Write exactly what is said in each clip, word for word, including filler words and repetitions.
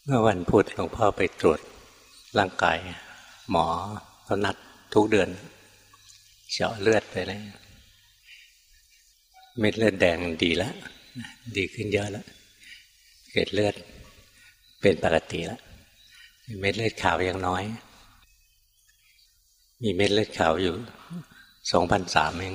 เมื่อวันพุธหลวงพ่อไปตรวจร่างกายหมอเขานัดทุกเดือนเจาะเลือดไปเลยเม็ดเลือดแดงดีแล้วดีขึ้นเยอะแล้วเกล็ดเลือดเป็นปกติแล้วเม็ดเลือดขาวยังน้อยมีเม็ดเลือดขาวอยู่สองพันสามเอง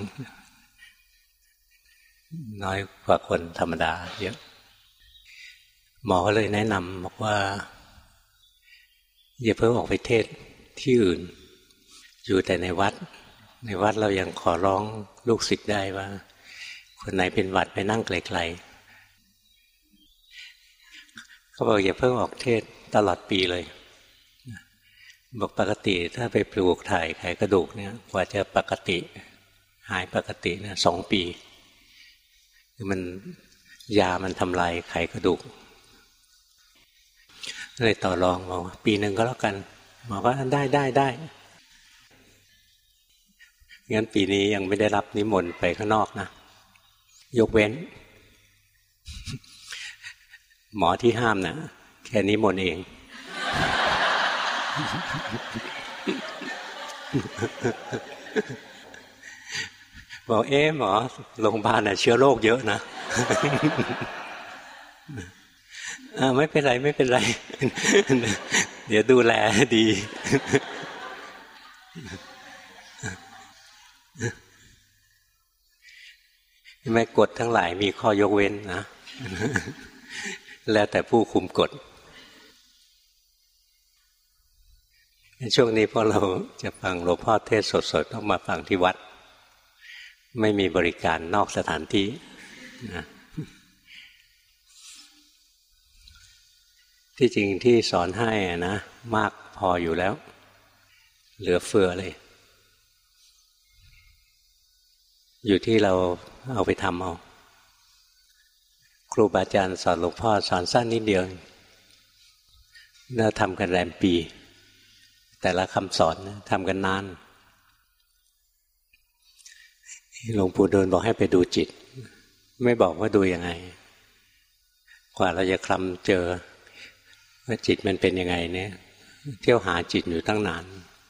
น้อยกว่าคนธรรมดาเยอะหมอก็เลยแนะนำบอกว่าอย่าเพิ่งออกไปเทศที่อื่นอยู่แต่ในวัดในวัดเรายังขอร้องลูกศิษย์ได้ว่าคนไหนเป็นหวัดไปนั่งไกลๆเขาบอกอย่าเพิ่งออกเทศตลอดปีเลยบอกปกติถ้าไปปลูกถ่ายไขกระดูกเนี่ยกว่าจะปกติหายปกติเนี่ยสองปีคือมันยามันทำลายไขกระดูกเลยต่อรองบอกว่าปีหนึ่งก็แล้วกันหมอว่าได้ได้ได้งั้นปีนี้ยังไม่ได้รับนิมนต์ไปข้างนอกนะยกเว้นหมอที่ห้ามนะแค่นิมนต์เองบอกเอ๊ะหมอโรงพยาบาลน่ะเชื้อโรคเยอะนะอ่าไม่เป็นไรไม่เป็นไรเดี๋ยวดูแลดีแม่กฎทั้งหลายมีข้อยกเว้นนะแล้วแต่ผู้คุมกฎช่วงนี้พอเราจะฟังหลวงพ่อเทศสดๆต้องมาฟังที่วัดไม่มีบริการนอกสถานที่นะที่จริงที่สอนให้นะมากพออยู่แล้วเหลือเฟือเลยอยู่ที่เราเอาไปทำเอาครูบาอาจารย์สอนหลวงพ่อสอนสั้นนิดเดียวเราทำกันแรมปีแต่ละคำสอนทำกันนานหลวงปู่ดูลบอกให้ไปดูจิตไม่บอกว่าดูยังไงกว่าเราจะคลำเจอว่าจิตมันเป็นยังไงเนี่ยเที่ยวหาจิตอยู่ตั้งนาน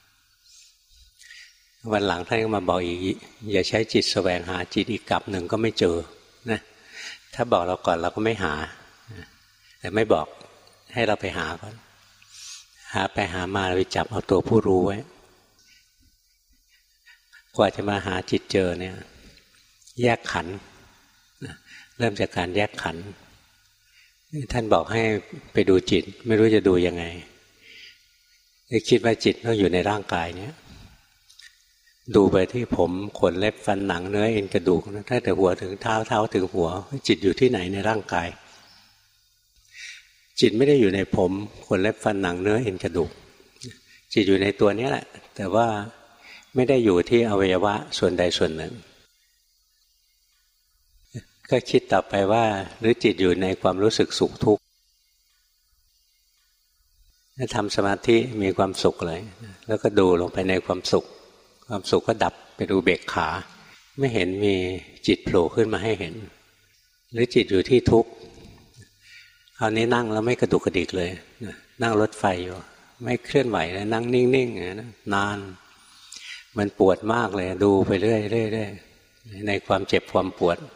วันหลังท่านก็มาบอกอีกอย่าใช้จิตแสวงหาจิตอีกกลับหนึ่งก็ไม่เจอนะถ้าบอกเราก่อนเราก็ไม่หาแต่ไม่บอกให้เราไปหาก่อนหาไปหามาเราไปจับเอาตัวผู้รู้ไว้กว่าจะมาหาจิตเจอเนี่ยแยกขันธ์เริ่มจากการแยกขันธ์ท่านบอกให้ไปดูจิตไม่รู้จะดูยังไงคิดว่าจิตต้องอยู่ในร่างกายเนี่ยดูไปที่ผมขนเล็บฟันหนังเนื้อเอ็นกระดูกนะถ้าแต่หัวถึงเท้าเท้าถึงหัวจิตอยู่ที่ไหนในร่างกายจิตไม่ได้อยู่ในผมขนเล็บฟันหนังเนื้อเอ็นกระดูกจิตอยู่ในตัวนี้แหละแต่ว่าไม่ได้อยู่ที่อวัยวะส่วนใดส่วนหนึ่งก็คิดต่อไปว่าหรือจิตอยู่ในความรู้สึกสุขทุกข์ถ้าทำสมาธิมีความสุขเลยแล้วก็ดูลงไปในความสุขความสุขก็ดับเป็นอุเบกขาไม่เห็นมีจิตโผล่ขึ้นมาให้เห็นหรือจิตอยู่ที่ทุกข์คราวนี้นั่งแล้วไม่กระดุกกระดิกเลยนั่งรถไฟอยู่ไม่เคลื่อนไหวเลยนั่งนิ่งๆนะนานมันปวดมากเลยดูไปเรื่อยๆในความเจ็บความปวด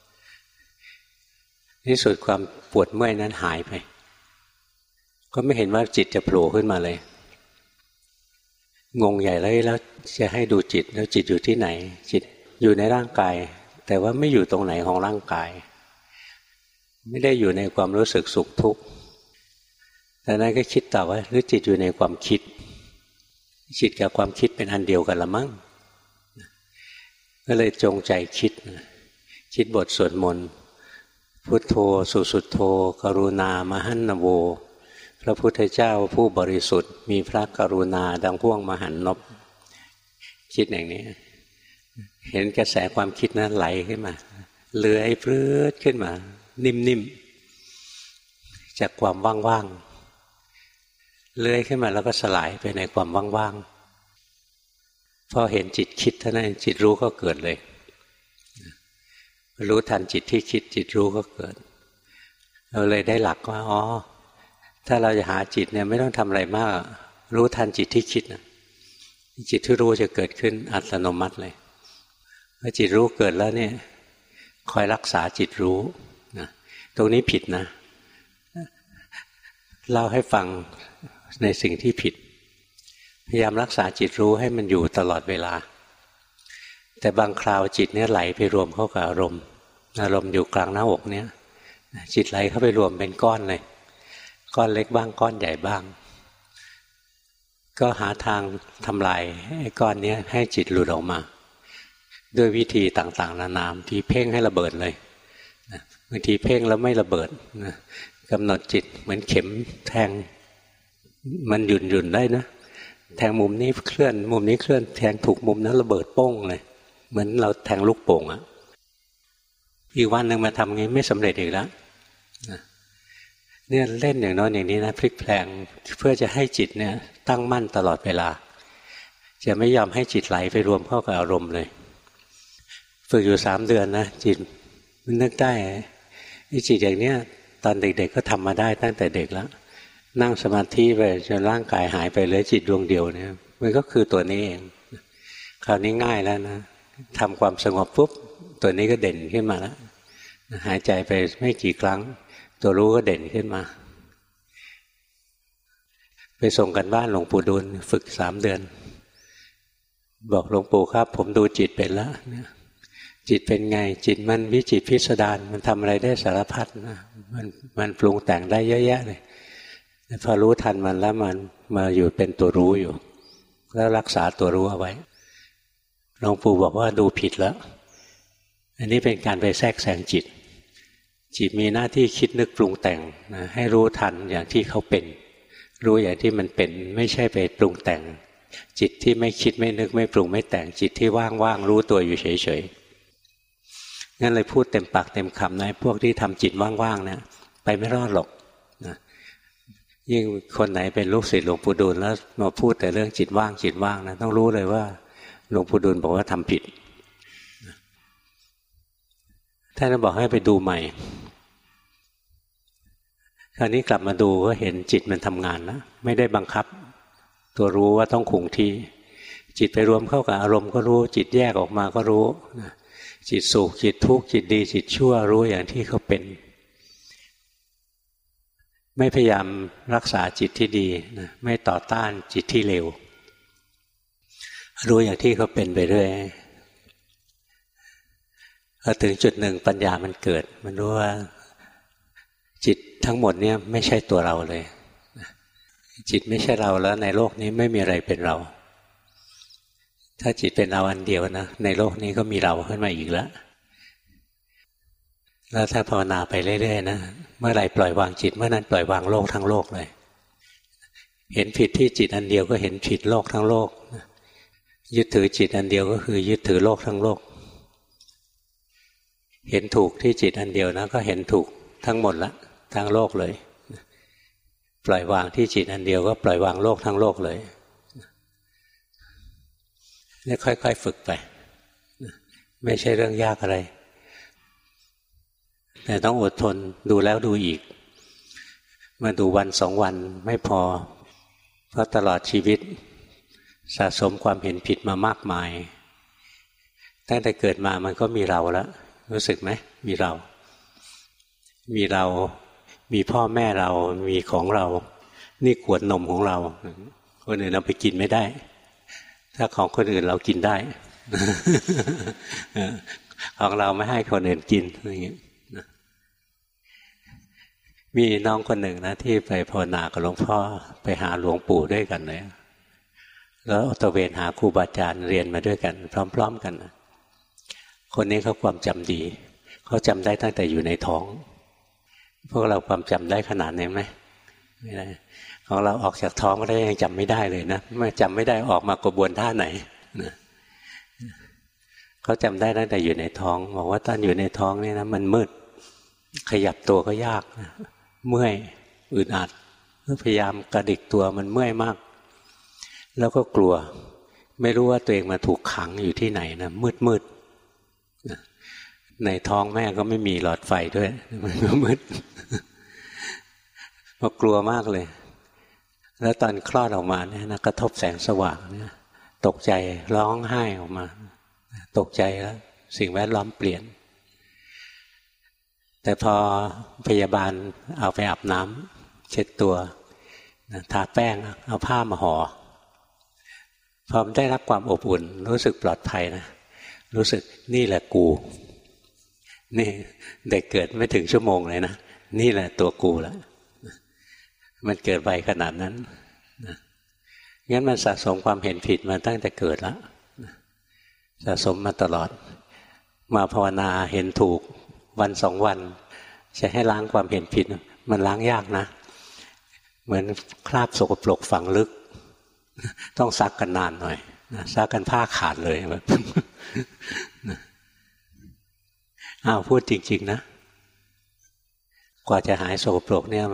ที่สุดความปวดเมื่อยนั้นหายไปก็ไม่เห็นว่าจิตจะโผล่ขึ้นมาเลยงงใหญ่เลยแล้วจะให้ดูจิตแล้วจิตอยู่ที่ไหนจิตอยู่ในร่างกายแต่ว่าไม่อยู่ตรงไหนของร่างกายไม่ได้อยู่ในความรู้สึกสุขทุกข์แต่นั้นก็คิดต่อว่าหรือจิตอยู่ในความคิดจิตกับความคิดเป็นอันเดียวกันละมั้งก็เลยจงใจคิดคิดบทสวดมนต์พุทโธสุสุทโธกรุณามหันนโวพระพุทธเจ้าผู้บริสุทธิ์มีพระกรุณาดังพ่วงมหันนบคิดอย่างนี้เห็นกระแสความคิดนั้นไหลขึ้นมาเลื้อยพลื้ดขึ้นมานิ่มๆจากความว่างๆเลื้อยขึ้นมาแล้วก็สลายไปในความว่างๆพอเห็นจิตคิดเท่านั้นจิตรู้ก็เกิดเลยรู้ทันจิตที่คิดจิตรู้ก็เกิดเราเลยได้หลักว่าอ๋อถ้าเราจะหาจิตเนี่ยไม่ต้องทำอะไรมากรู้ทันจิตที่คิดนะจิตที่รู้จะเกิดขึ้นอัตโนมัติเลยพอจิตรู้เกิดแล้วเนี่ยคอยรักษาจิตรู้นะตรงนี้ผิดนะเล่าให้ฟังในสิ่งที่ผิดพยายามรักษาจิตรู้ให้มันอยู่ตลอดเวลาแต่บางคราวจิตเนี่ยไหลไปรวมเข้ากับอารมณ์อารมณ์อยู่กลางหน้าอกเนี่ยจิตไหลเข้าไปรวมเป็นก้อนเลยก้อนเล็กบ้างก้อนใหญ่บ้างก็หาทางทำลายไอ้ก้อนนี้ให้จิตหลุดออกมาด้วยวิธีต่างๆนานาที่เพ่งให้ระเบิดเลยบางทีเพ่งแล้วไม่ระเบิดนะกำหนดจิตเหมือนเข็มแทงมันหยุ่นหยุ่นได้นะแทงมุมนี้เคลื่อนมุมนี้เคลื่อนแทงถูกมุมนั้นระเบิดโป้งเลยเหมือนเราแทงลูกโป่งอ่ะอีกวันหนึ่งมาทำงี้ไม่สำเร็จอีกแล้วเนี่ยเล่นอย่างน้อยอย่างนี้นะพลิกแพลงเพื่อจะให้จิตเนี่ยตั้งมั่นตลอดเวลาจะไม่ยอมให้จิตไหลไปรวมเข้ากับอารมณ์เลยฝึกอยู่สามเดือนนะจิตมันนึกได้ไอ้จิตอย่างเนี้ยตอนเด็กๆก็ทำมาได้ตั้งแต่เด็กแล้วนั่งสมาธิไปจนร่างกายหายไปเหลือจิตดวงเดียวเนี่ยมันก็คือตัวนี้เองคราวนี้ง่ายแล้วนะทำความสงบปุ๊บตัวนี้ก็เด่นขึ้นมาแล้วหายใจไปไม่กี่ครั้งตัวรู้ก็เด่นขึ้นมาไปส่งกันบ้านหลวงปู่ดูลฝึกสามเดือนบอกหลวงปู่ครับผมดูจิตเป็นแล้วจิตเป็นไงจิตมันวิจิตรพิสดารมันทำอะไรได้สารพัดนะมันมันปรุงแต่งได้เยอะแยะเลยพอรู้ทันมันแล้วมันมาอยู่เป็นตัวรู้อยู่แล้วรักษาตัวรู้เอาไว้หลวงปู่บอกว่าดูผิดแล้วอันนี้เป็นการไปแทรกแซงจิตจิตมีหน้าที่คิดนึกปรุงแต่งนะให้รู้ทันอย่างที่เขาเป็นรู้อย่างที่มันเป็นไม่ใช่ไปปรุงแต่งจิตที่ไม่คิดไม่นึกไม่ปรุงไม่แต่งจิตที่ว่างๆรู้ตัวอยู่เฉยๆงั้นเลยพูดเต็มปากเต็มคำนะพวกที่ทำจิตว่างๆเนี่ยไปไม่รอดหรอกนะยิ่งคนไหนเป็นลูกศิษย์หลวงปู่ดูลแล้วมาพูดแต่เรื่องจิตว่างจิตว่างนะต้องรู้เลยว่าหลวงปู่ดูลบอกว่าทำผิดท่านบอกให้ไปดูใหม่คราวนี้กลับมาดูก็เห็นจิตมันทำงานนะไม่ได้บังคับตัวรู้ว่าต้องคงที่จิตไปรวมเข้ากับอารมณ์ก็รู้จิตแยกออกมาก็รู้จิตสุขจิตทุกข์จิตดีจิตชั่วรู้อย่างที่เขาเป็นไม่พยายามรักษาจิตที่ดีนะไม่ต่อต้านจิตที่เลวรู้อย่างที่เขาเป็นไปเรื่อยพอถึงจุดหนึ่งปัญญามันเกิดมันรู้ว่าจิตทั้งหมดเนี่ยไม่ใช่ตัวเราเลยจิตไม่ใช่เราแล้วในโลกนี้ไม่มีอะไรเป็นเราถ้าจิตเป็นเราอันเดียวนะในโลกนี้ก็มีเราขึ้นมาอีกแล้วแล้วถ้าภาวนาไปเรื่อยๆนะเมื่อไหร่ปล่อยวางจิตเมื่อนั้นปล่อยวางโลกทั้งโลกเลยเห็นผิดที่จิตอันเดียวก็เห็นผิดโลกทั้งโลกยึดถือจิตอันเดียวก็คือยึดถือโลกทั้งโลกเห็นถูกที่จิตอันเดียวนะก็เห็นถูกทั้งหมดละทั้งโลกเลยปล่อยวางที่จิตอันเดียวก็ปล่อยวางโลกทั้งโลกเลยนี่ค่อยๆฝึกไปไม่ใช่เรื่องยากอะไรแต่ต้องอดทนดูแล้วดูอีกมาดูวันสองวันไม่พอเพราะตลอดชีวิตสะสมความเห็นผิดมามากมายตั้งแต่เกิดมามันก็มีเราแล้วรู้สึกไหมมีเรามีเรามีพ่อแม่เรามีของเรานี่ขวดนมของเราคนอื่นเอาไปกินไม่ได้ถ้าของคนอื่นเรากินได้ ของเราไม่ให้คนอื่นกินอะไรอย่างเงี้ยมีน้องคนหนึ่งนะที่ไปภาวนากับหลวงพ่อไปหาหลวงปู่ด้วยกันเลยแล้วตระเวนหาครูบาอาจารย์เรียนมาด้วยกันพร้อมๆกันนะคนนี้เขาความจำดีเขาจำได้ตั้งแต่อยู่ในท้องพวกเราความจำได้ขนาดนี้ไหมไม่ได้ของเราออกจากท้องก็ได้ยังจำไม่ได้เลยนะไม่จำไม่ได้ออกมากระบวนท่าไหนนะเขาจำได้ตั้งแต่อยู่ในท้องบอกว่าตอนอยู่ในท้องนี่นะมันมืดขยับตัวก็ยากนะเมื่อยอึดอัดพยายามกระดิกตัวมันเมื่อยมากแล้วก็กลัวไม่รู้ว่าตัวเองมาถูกขังอยู่ที่ไหนนะมืดมืดในท้องแม่ก็ไม่มีหลอดไฟด้วยมันก็มืดพอกลัวมากเลยแล้วตอนคลอดออกมาเนี่ยนะกระทบแสงสว่างเนี่ยตกใจร้องไห้ออกมาตกใจแล้วสิ่งแวดล้อมเปลี่ยนแต่พอพยาบาลเอาไปอาบน้ำเช็ดตัวทาแป้งเอาผ้ามาห่อพอได้รับความอบอุ่นรู้สึกปลอดภัยนะรู้สึกนี่แหละกูนี่เด็กเกิดไม่ถึงชั่วโมงเลยนะนี่แหละตัวกูแล้วมันเกิดไวขนาดนั้นนะงั้นมันสะสมความเห็นผิดมาตั้งแต่เกิดแล้วสะสมมาตลอดมาภาวนาเห็นถูกวันสองวันจะให้ล้างความเห็นผิดมันล้างยากนะเหมือนคราบสกปรกฝังลึกต้องซักกันนานหน่อยนะซักกันผ้าขาดเลยแบบอ้าวพูดจริงๆนะกว่าจะหายสกปรกเนี่ย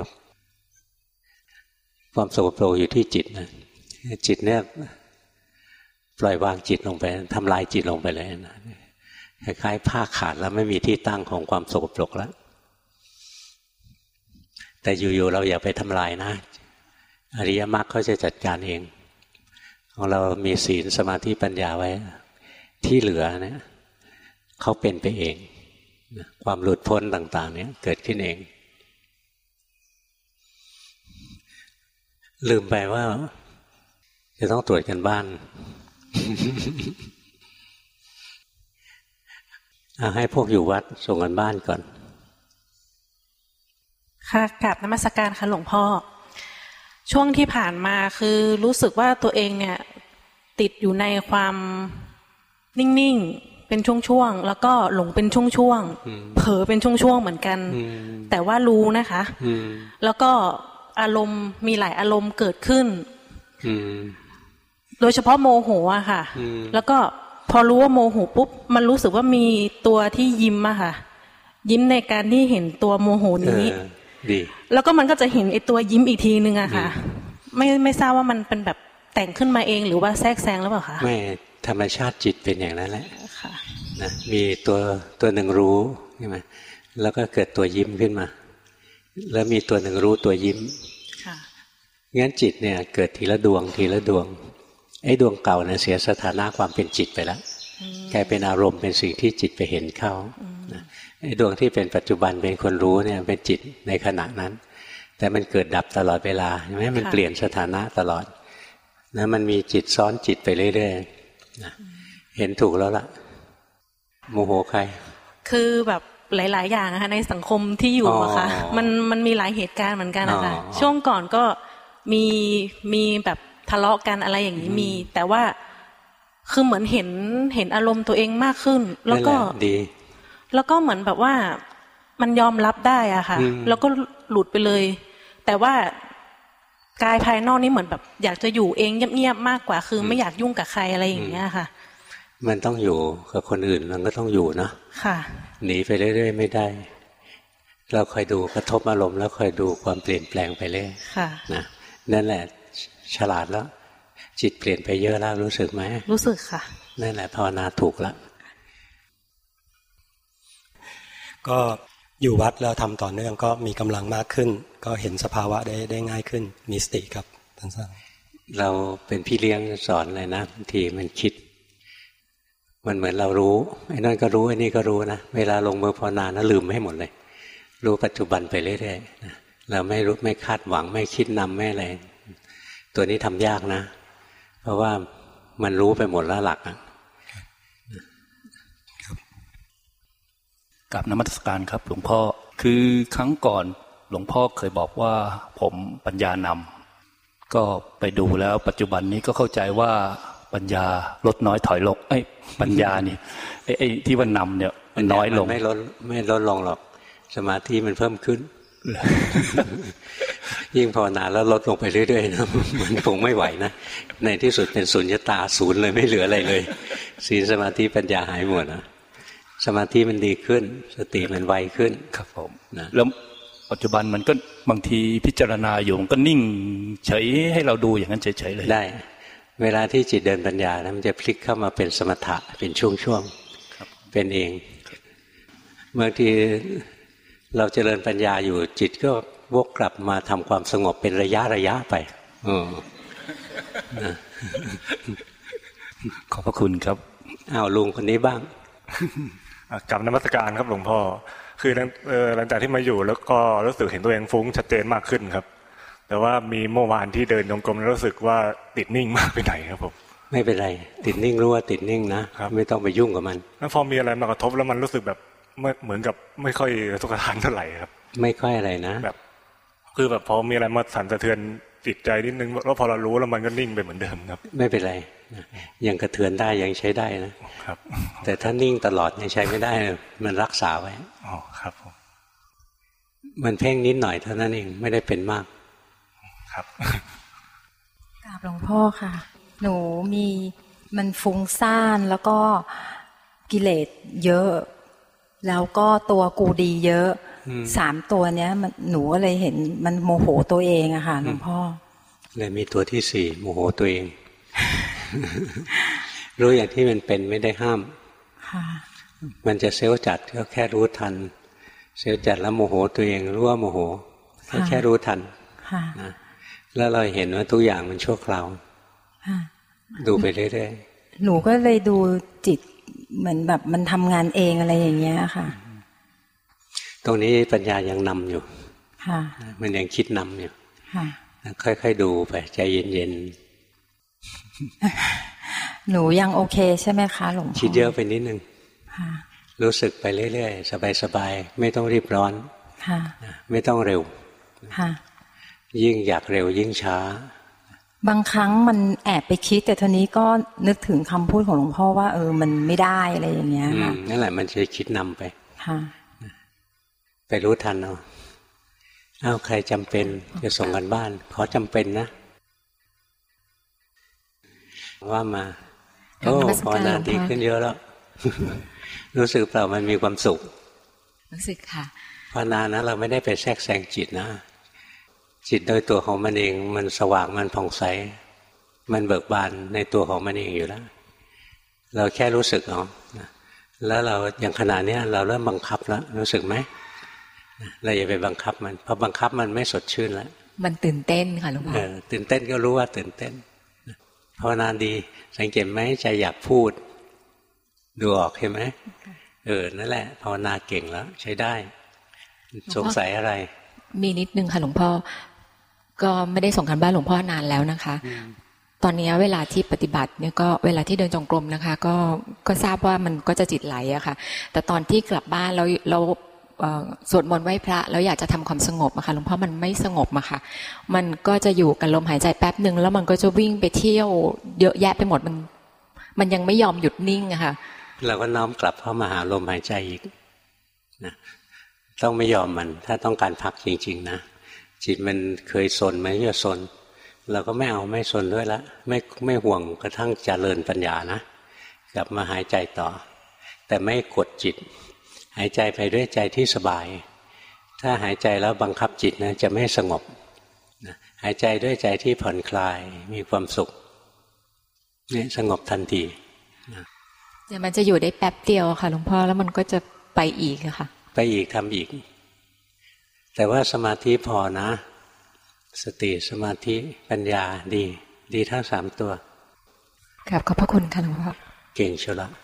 ความสกปรกอยู่ที่จิตนะจิตเนี่ยปล่อยวางจิตลงไปทำลายจิตลงไปเลยนะคล้ายๆผ้าขาดแล้วไม่มีที่ตั้งของความสกปรกแล้วแต่อยู่ๆเราอย่าไปทำลายนะอริยมรรคเขาจะจัดการเองของเรามีศีลสมาธิปัญญาไว้ที่เหลือเนี่ยเขาเป็นไปเองความหลุดพ้นต่างๆเนี่ยเกิดขึ้นเองลืมไปว่าจะต้องตรวจกันบ้าน เอาให้พวกอยู่วัดส่งกันบ้านก่อนค่ะกราบนมัสการค่ะหลวงพ่อช่วงที่ผ่านมาคือรู้สึกว่าตัวเองเนี่ยติดอยู่ในความนิ่งๆเป็นช่วงๆแล้วก็หลงเป็นช่วงๆเผลอเป็นช่วงๆเหมือนกันแต่ว่ารู้นะคะแล้วก็อารมณ์มีหลายอารมณ์เกิดขึ้นโดยเฉพาะโมโหอะค่ะแล้วก็พอรู้ว่าโมโหปุ๊บมันรู้สึกว่ามีตัวที่ยิ้มอะค่ะยิ้มในการที่เห็นตัวโมโหนี้ดีแล้วก็มันก็จะเห็นไอ้ตัวยิ้มอีกทีนึงอะค่ะไม่ไม่ทราบว่ามันเป็นแบบแต่งขึ้นมาเองหรือว่าแทรกแซงหรือเปล่าคะไม่ธรรมชาติจิตเป็นอย่างนั้นแหละนะมีตัวตัวหนึ่งรู้ใช่ไหมแล้วก็เกิดตัวยิ้มขึ้นมาแล้วมีตัวหนึ่งรู้ตัวยิ้มงั้นจิตเนี่ยเกิดทีละดวงทีละดวงไอ้ดวงเก่าเนี่ยเสียสถานะความเป็นจิตไปแล้วกลายเป็นอารมณ์เป็นสิ่งที่จิตไปเห็นเข้าไอ้ดวงที่เป็นปัจจุบันเป็นคนรู้เนี่ยเป็นจิตในขณะนั้นแต่มันเกิดดับตลอดเวลาใช่ไหมมันเปลี่ยนสถานะตลอดนะมันมีจิตซ้อนจิตไปเรื่อยๆนะเห็นถูกแล้วล่ะโมโหใครคือแบบหลายๆอย่างนะคะในสังคมที่อยู่อะค่ะมันมันมีหลายเหตุการณ์เหมือนกันนะคะช่วงก่อนก็มีมีแบบทะเลาะกันอะไรอย่างนี้มีแต่ว่าคือเหมือนเห็นเห็นอารมณ์ตัวเองมากขึ้นแล้วก็ดีแล้วก็เหมือนแบบว่ามันยอมรับได้อะค่ะแล้วก็หลุดไปเลยแต่ว่ากายภายนอกนี่เหมือนแบบอยากจะอยู่เองเงียบๆมากกว่าคือไม่อยากยุ่งกับใครอะไรอย่างเงี้ยค่ะมันต้องอยู่กับคนอื่นมันก็ต้องอยู่นะค่ะหนีไปเรื่อยๆไม่ได้เราคอยดูกระทบอารมณ์แล้วคอยดูความเปลี่ยนแปลงไปเรื่อยค่ะนะนั่นแหละฉลาดแล้วจิตเปลี่ยนไปเยอะแล้วรู้สึกไหมรู้สึกค่ะนั่นแหละภาวนาถูกแล้วก็อยู่วัดแล้วทำต่อเนื่องก็มีกำลังมากขึ้นก็เห็นสภาวะได้ได้ง่ายขึ้นมีสติครับท่านอาจารย์เราเป็นพี่เลี้ยงสอนเลยนะบางทีมันคิดมันเหมือนเรารู้ไอ้นั่นก็รู้ไอ้นี่ก็รู้นะเวลาลงมือภาวนานะลืมให้หมดเลยรู้ปัจจุบันไปเรื่อยๆนะเราไม่รู้ไม่คาดหวังไม่คิดนำไม่อะไรตัวนี้ทำยากนะเพราะว่ามันรู้ไปหมดแล้วหลักอ่ะกับนมัสการครับหลวงพ่อคือครั้งก่อนหลวงพ่อเคยบอกว่าผมปัญญานำก็ไปดูแล้วปัจจุบันนี้ก็เข้าใจว่าปัญญาลดน้อยถอยลงไอ้ปัญญานี่ไอ้ไอ้ที่ว่านำเนี่ยมันน้อยลงไม่ลดไม่ลดลงหรอกสมาธิมันเพิ่มขึ้น ยิ่งภาวนาแล้วลดลงไปเรื่อยๆนะมันคงไม่ไหวนะในที่สุดเป็นสุญญตาศูนย์เลยไม่เหลืออะไรเลยศีลสมาธิปัญญาหายหมดนะสมาธิมันดีขึ้นสติมันไวขึ้นครับผมนะแล้วปัจจุบันมันก็บางทีพิจารณาอยู่มันก็นิ่งเฉยให้เราดูอย่างนั้นเฉยๆเลยได้เวลาที่จิตเดินปัญญานะมันจะพลิกเข้ามาเป็นสมถะเป็นช่วงๆเป็นเองเมื่อที่เราเจริญปัญญาอยู่จิตก็วกกลับมาทำความสงบเป็นระยะระยะไปออขอบพระคุณครับอ้าวลุงคนนี้บ้างกลับนมัสการครับหลวงพ่อคือหลังจากที่มาอยู่แล้วก็รู้สึกเห็นตัวเองฟุ้งชัดเจนมากขึ้นครับแต่ว่ามีเมื่อวานที่เดินจงกรมแล้วรู้สึกว่าติดนิ่งมากไปไหนครับผมไม่เป็นไรติดนิ่งรู้ว่าติดนิ่งนะไม่ต้องไปยุ่งกับมันแล้วพอมีอะไรมากระทบแล้วมันรู้สึกแบบเหมือนกับไม่ค่อยทุกข์ทานเท่าไหร่ครับไม่ค่อยอะไรนะแบบคือแบบพอมีอะไรมาสั่นสะเทือนจิตใจนิดนึงแล้วพอเรารู้แล้วมันก็นิ่งไปเหมือนเดิมครับไม่เป็นไรยังกระเทือนได้ยังใช้ได้นะครับแต่ถ้านิ่งตลอดยังใช้ไม่ได้มันรักษาไว้อ๋อครับผมมันเพ่งนิดหน่อยเท่านั้นเองไม่ได้เป็นมากครับกราบหลวงพ่อค่ะหนูมีมันฟุ้งซ่านแล้วก็กิเลสเยอะแล้วก็ตัวกูดีเยอะสามตัวเนี้ยมันหนูก็เลยเห็นมันโมโหตัวเองอะค่ะหลวงพ่อเลยมีตัวที่สี่โมโหตัวเอง รู้อย่างที่มันเป็นไม่ได้ห้ามมันจะเซลล์จัดก็แค่รู้ทันเซลล์จัดแล้วโมโหตัวเองรู้ว่าโมโหก็แค่รู้ทันนะแล้วเราเห็นว่าทุกอย่างมันชั่วคราวดูไปเรื่อยๆหนูก็เลยดูจิตเหมือนแบบมันทำงานเองอะไรอย่างเงี้ยค่ะตรงนี้ปัญญายังนำอยู่มันยังคิดนำอยู่ค่อยๆดูไปใจเย็นๆหนูยังโอเคใช่ไหมคะหลวงพ่อคิดเยอะไปนิดนึงรู้สึกไปเรื่อยๆสบายๆไม่ต้องรีบร้อนไม่ต้องเร็วยิ่งอยากเร็วยิ่งช้าบางครั้งมันแอบไปคิดแต่ทีนี้ก็นึกถึงคำพูดของหลวงพ่อว่าเออมันไม่ได้อะไรอย่างเงี้ยค่ะนั่นแหละมันจะคิดนำไปไปรู้ทันเอาอ้าวใครจำเป็นจะส่งกันบ้านขอจำเป็นนะว่ามาโอ้พอนาดีขึ้นเยอะแล้วรู้สึกเปล่ามันมีความสุขรู้สึกค่ะภาวนานะเราไม่ได้ไปแทรกแซงจิตนะจิตโดยตัวของมันเองมันสว่างมันผ่องใสมันเบิกบานในตัวของมันเองอยู่แล้วเราแค่รู้สึกเอาแล้วเราอย่างขณะนี้เราเริ่มบังคับแล้วรู้สึกไหมเราอย่าไปบังคับมันพอบังคับมันไม่สดชื่นแล้วมันตื่นเต้นค่ะหลวงพ่อตื่นเต้นก็รู้ว่าตื่นเต้นภาวนาดีสังเกตไหมใจอยากพูดดูออกเห็นไหมเออนั่นแหละภาวนาเก่งแล้วใช้ได้สงสัยอะไรมีนิดนึงค่ะหลวงพ่อก็ไม่ได้ส่งกันบ้านหลวงพ่อนานแล้วนะคะตอนนี้เวลาที่ปฏิบัติเนี่ยก็เวลาที่เดินจงกรมนะคะก็ก็ทราบว่ามันก็จะจิตไหลอะค่ะแต่ตอนที่กลับบ้านแล้วเราสวดมนต์ไหว้พระแล้วอยากจะทำความสงบอะค่ะหลวงพ่อมันไม่สงบอะค่ะมันก็จะอยู่กับลมหายใจแป๊บนึงแล้วมันก็จะวิ่งไปเที่ยวเยอะแยะไปหมดมันมันยังไม่ยอมหยุดนิ่งอะค่ะเราก็น้อมกลับเข้ามาหาลมหายใจอีกนะต้องไม่ยอมมันถ้าต้องการพักจริงๆนะจิตมันเคยซนมันจะซนเราก็ไม่เอาไม่ซนด้วยละไม่ไม่ห่วงกระทั่งเจริญปัญญานะกลับมาหายใจต่อแต่ไม่กดจิตหายใจไปด้วยใจที่สบายถ้าหายใจแล้วบังคับจิตนะจะไม่สงบนะหายใจด้วยใจที่ผ่อนคลายมีความสุขนี่สงบทันทีนะแต่มันจะอยู่ได้แป๊บเดียวค่ะหลวงพ่อแล้วมันก็จะไปอีกค่ะไปอีกทำอีกแต่ว่าสมาธิพอนะสติสมาธิปัญญาดีดีทั้งสามตัวครับขอบพระคุณค่ะหลวงพ่อเก่งเชียวละ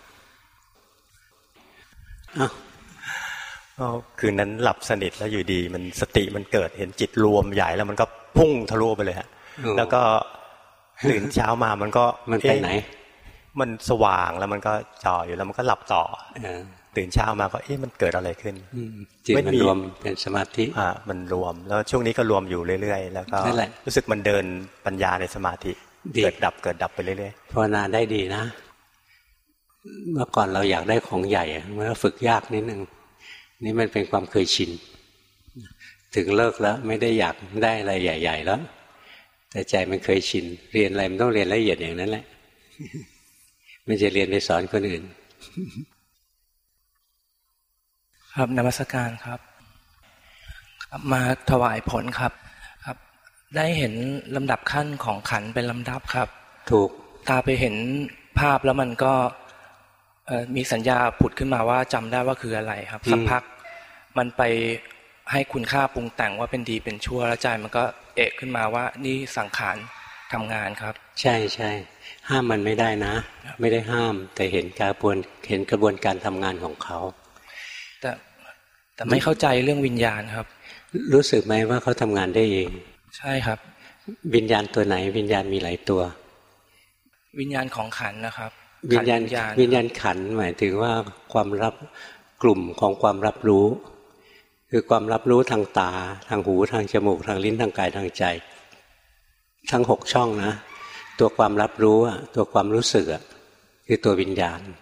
อ้าวคืนนั้นหลับสนิทแล้วอยู่ดีมันสติมันเกิดเห็นจิตรวมใหญ่แล้วมันก็พุ่งทะลุไปเลยฮะแล้วก็ตื่นเช้ามามันก็มันไปไหนมันสว่างแล้วมันก็จ่ออยู่แล้วมันก็หลับต่อตื่นเช้ามาก็เอ๊ะมันเกิดอะไรขึ้นจิตมันรวมเป็นสมาธิอ่ามันรวมแล้วช่วงนี้ก็รวมอยู่เรื่อยๆแล้วก็รู้สึกมันเดินปัญญาในสมาธิเกิดดับเกิดดับไปเรื่อยๆภาวนาได้ดีนะเมื่อก่อนเราอยากได้ของใหญ่มันก็ฝึกยากนิดนึงนี่มันเป็นความเคยชินถึงเลิกแล้วไม่ได้อยากได้อะไรใหญ่ๆแล้วแต่ใจมันเคยชินเรียนอะไรมันต้องเรียนละเอียดอย่างนั้นแหละไม่จะเรียนไปสอนคนอื่นครับนมัสการครับมาถวายผลครับครับได้เห็นลำดับขั้นของขันเป็นลำดับครับถูกตาไปเห็นภาพแล้วมันก็มีสัญญาผุดขึ้นมาว่าจำได้ว่าคืออะไรครับสักพักมันไปให้คุณค่าปรุงแต่งว่าเป็นดีเป็นชั่วแล้วใจมันก็เอะขึ้นมาว่านี่สังขารทำงานครับใช่ใช่ห้ามมันไม่ได้นะไม่ได้ห้ามแต่เห็นกระบวนเห็นกระบวนการทำงานของเขาแต่แต่ไม่เข้าใจเรื่องวิญญาณครับรู้สึกไหมว่าเขาทำงานได้เองใช่ครับวิญญาณตัวไหนวิญญาณมีหลายตัววิญญาณของขันนะครับวิญญาณวิญญาณขันหมายถึงว่าความรับกลุ่มของความรับรู้คือความรับรู้ทางตาทางหูทางจมูกทางลิ้นทางกายทางใจทั้งหกช่องนะตัวความรับรู้อ่ะตัวความรู้สึกอ่ะคือตัววิญญาณ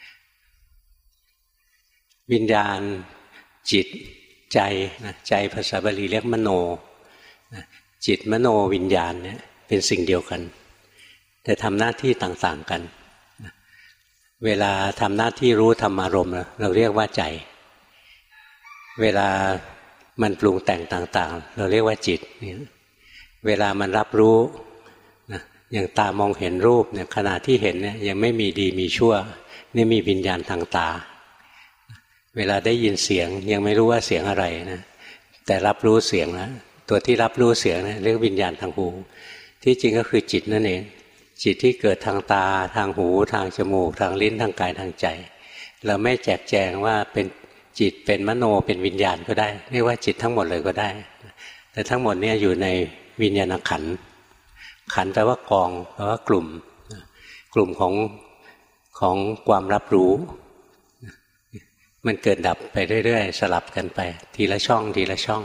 วิญญาณจิตใจนะใจภาษาบาลีเรียกมโนนะจิตมโนวิญญาณเนี่ยเป็นสิ่งเดียวกันแต่ทำหน้าที่ต่างๆกันนะเวลาทำหน้าที่รู้ธรรมารมณ์เราเรียกว่าใจเวลามันปรุงแต่งต่างๆเราเรียกว่าจิตเนี่ยเวลามันรับรู้นะอย่างตามองเห็นรูปเนี่ยขณะที่เห็นเนี่ยยังไม่มีดีมีชั่วนี่มีวิญญาณทางตาเวลาได้ยินเสียงยังไม่รู้ว่าเสียงอะไรนะแต่รับรู้เสียงแล้วตัวที่รับรู้เสียงนะเรียกวิญญาณทางหูที่จริงก็คือจิตนั่นเองจิตที่เกิดทางตาทางหูทางจมูกทางลิ้นทางกายทางใจเราไม่แจกแจงว่าเป็นจิตเป็นมโนเป็นวิญญาณก็ได้เรียกว่าจิตทั้งหมดเลยก็ได้แต่ทั้งหมดเนี่ยอยู่ในวิญญาณขันธ์ขันธ์แปลว่ากองแปลว่ากลุ่มกลุ่มของของความรับรู้มันเกิดดับไปเรื่อยๆสลับกันไปทีละช่องทีละช่อง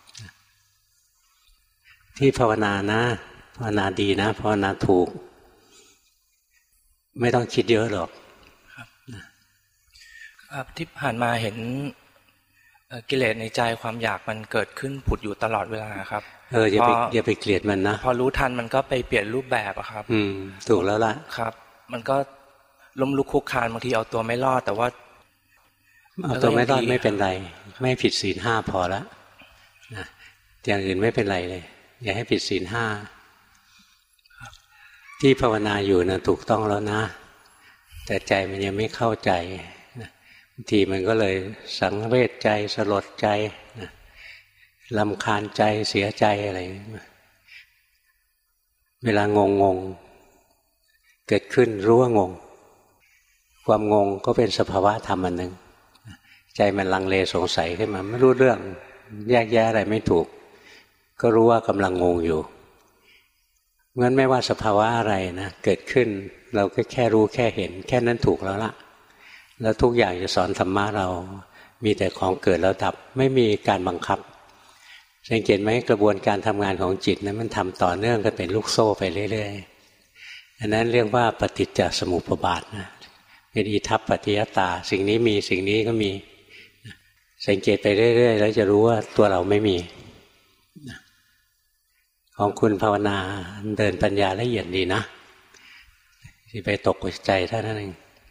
ที่ภาวนานะภาวนาดีนะภาวนาถูกไม่ต้องคิดเยอะหรอกครับครับที่ผ่านมาเห็นกิเลสในใจความอยากมันเกิดขึ้นผุดอยู่ตลอดเวลาครับเอออย่าไปอย่าไปเกลียดมันนะพอรู้ทันมันก็ไปเปลี่ยนรูปแบบอะครับอืมถูกแล้วล่ะครับมันก็ล้มลุกคลุกคลานบางทีเอาตัวไม่รอดแต่ว่าเอาตัวไม่รอดไม่เป็นไรไม่ผิดศีลห้าพอแล้วนะอย่างอื่นไม่เป็นไรเลยอย่าให้ผิดศีลห้าที่ภาวนาอยู่นะถูกต้องแล้วนะแต่ใจมันยังไม่เข้าใจนะบางทีมันก็เลยสังเวชใจสลดใจนะรำคาญใจเสียใจอะไรเวลางงงงเกิดขึ้นรู้ว่างงความงงก็เป็นสภาวะธรรมอันหนึ่งใจมันลังเลสงสัยขึ้นมาไม่รู้เรื่องแยกแยะอะไรไม่ถูกก็รู้ว่ากำลังงงอยู่งั้นไม่ว่าสภาวะอะไรนะเกิดขึ้นเราก็แค่รู้แค่เห็นแค่นั้นถูกแล้วล่ะแล้วทุกอย่างจะสอนธรรมะเรามีแต่ของเกิดแล้วดับไม่มีการบังคับสังเกตไหมกระบวนการทำงานของจิตนั้นมันทำต่อเนื่องกันเป็นลูกโซ่ไปเรื่อยๆอันนั้นเรียกว่าปฏิจจสมุปบาทนะเป็นอิทัปปัจจยตาสิ่งนี้มีสิ่งนี้ก็มีสังเกตไปเรื่อยๆแล้วจะรู้ว่าตัวเราไม่มีของคุณภาวนาเดินปัญญาละเอียดดีนะที่ไปตกใจเท่านั้นเอง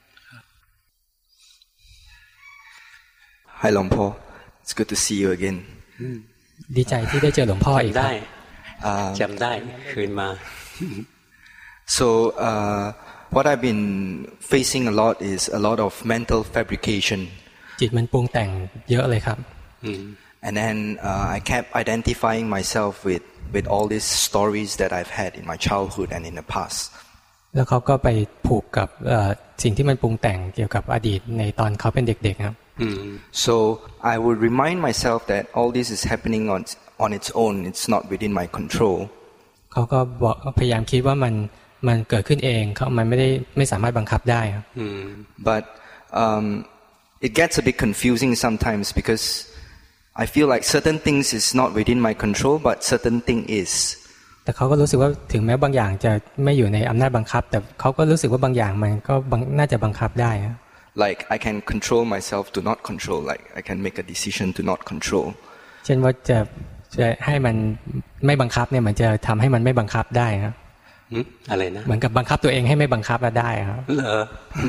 Hi หลวงพ่อ It's good to see you again ดีใจที่ได้เจอหลวงพ่ออีกได้จำได้คืนมา So uh, what I've been facing a lot is a lot of mental fabrication จิตมันปรุงแต่งเยอะเลยครับ And then uh, I kept identifying myself with with all these stories that I've had in my childhood and in the past แล้วเขาก็ไปผูกกับสิ่งที่มันปรุงแต่งเกี่ยวกับอดีตในตอนเขาเป็นเด็กๆครับ So I would remind myself that all this is happening on on its own it's not within my control เขาก็บอกพยายามคิดว่ามันมันเกิดขึ้นเองเขามันไม่ได้ไม่สามารถบังคับได้ครับ But um, it gets a bit confusing sometimes because I feel like certain things is not within my control but certain thing is แต่เขาก็รู้สึกว่าถึงแม้บางอย่างจะไม่อยู่ในอำนาจบังคับแต่เขาก็รู้สึกว่าบางอย่างมันก็น่าจะบังคับได้ Like I can control myself to not control like I can make a decision to not control เช่นว่าจะจะให้มันไม่บังคับเนี่ยมันจะทำให้มันไม่บังคับได้ครับอะไรนะเหมือนกับบังคับตัวเองให้ไม่บังคับแล้วได้ครับเหรอ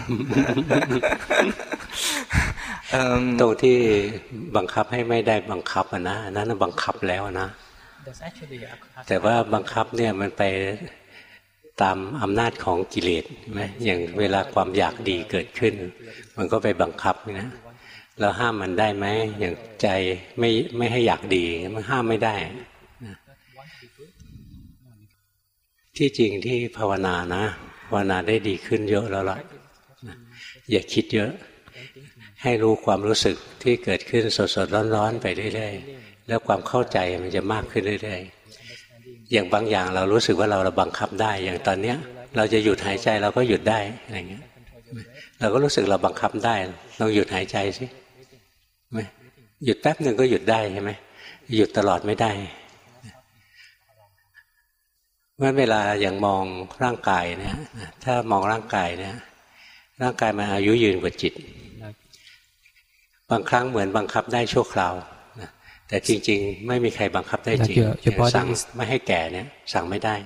ตรงที่บังคับให้ไม่ได้บังคับอ่ะนะอันนั้นบังคับแล้วนะแต่ว่าบังคับเนี่ยมันไปตามอำนาจของกิเลสใช่ไหมอย่างเวลาความอยากดีเกิดขึ้นมันก็ไปบังคับนะเราห้ามมันได้ไหมอย่างใจไม่ไม่ให้อยากดีมันห้ามไม่ได้ที่จริงที่ภาวนานะภาวนาได้ดีขึ้นเยอะแล้วล่ะอย่าคิดเยอะให้รู้ความรู้สึกที่เกิดขึ้นสดๆร้อนๆไปเรื่อยๆแล้วความเข้าใจมันจะมากขึ้นเรื่อยๆอย่างบางอย่างเรารู้สึกว่าเราบังคับได้อย่างตอนเนี้ยเราจะหยุดหายใจเราก็หยุดได้อะไรเงี้ยเราก็รู้สึกเราบังคับได้ลองหยุดหายใจสิหยุดแป๊บหนึ่งก็หยุดได้ใช่ไหมหยุดตลอดไม่ได้เมื่อเวลาอย่างมองร่างกายเนี่ยถ้ามองร่างกายเนี่ยร่างกายมันอายุยืนกว่าจิตบางครั้งเหมือนบังคับได้ชั่วคราวแต่จริงๆไม่มีใครบังคับได้จริงสั่งไม่ให้แก่เนี่ยสั่งไม่ได้